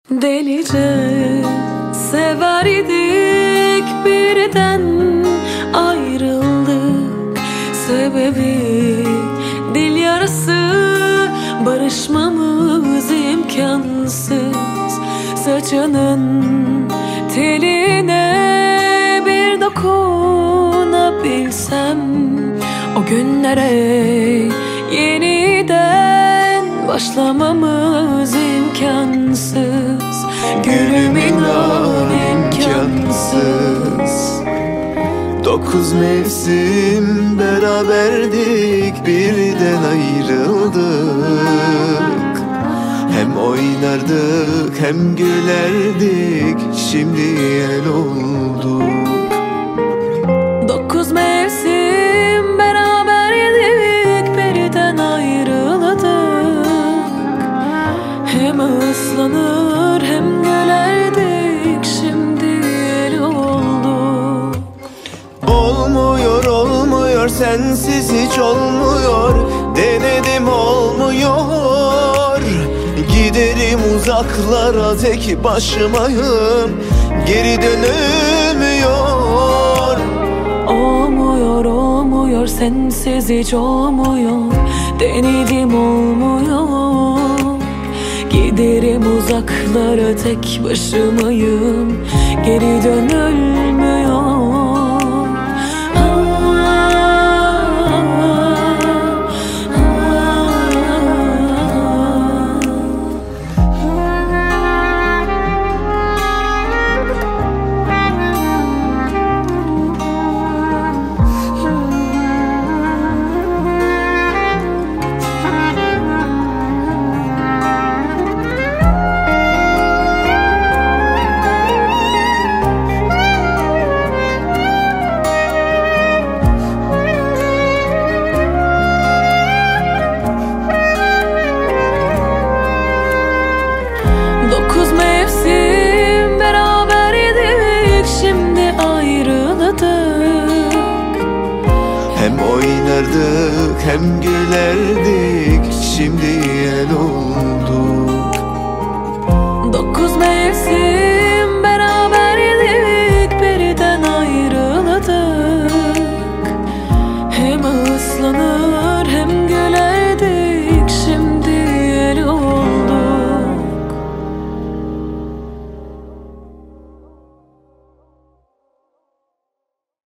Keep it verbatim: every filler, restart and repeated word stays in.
Delice severdik, birden ayrıldık. Sebebi dil yarası, barışmamız imkansız. Saçının teline bir dokunabilsem, o günlere yeniden başlamamız imkansız. Gülüm inan imkansız. Dokuz mevsim beraberdik, birden ayrıldık. Hem oynardık hem gülerdik, şimdi el olduk. Dokuz mevsim beraberdik, birden ayrıldık. Hem ıslanır hem gülerdik, şimdi el olduk. Olmuyor olmuyor, sensiz hiç olmuyor. Denedim olmuyor. Giderim uzaklara tek başımayım, geri dönülmüyor. Olmuyor olmuyor, sensiz hiç olmuyor. Denedim olmuyor. Giderim uzaklara tek başımayım, geri dönülmüyor. Dokuz mevsim beraberdik, şimdi ayrıldık. Hem oynardık hem gülerdik, şimdi el olduk. Dokuz mevsim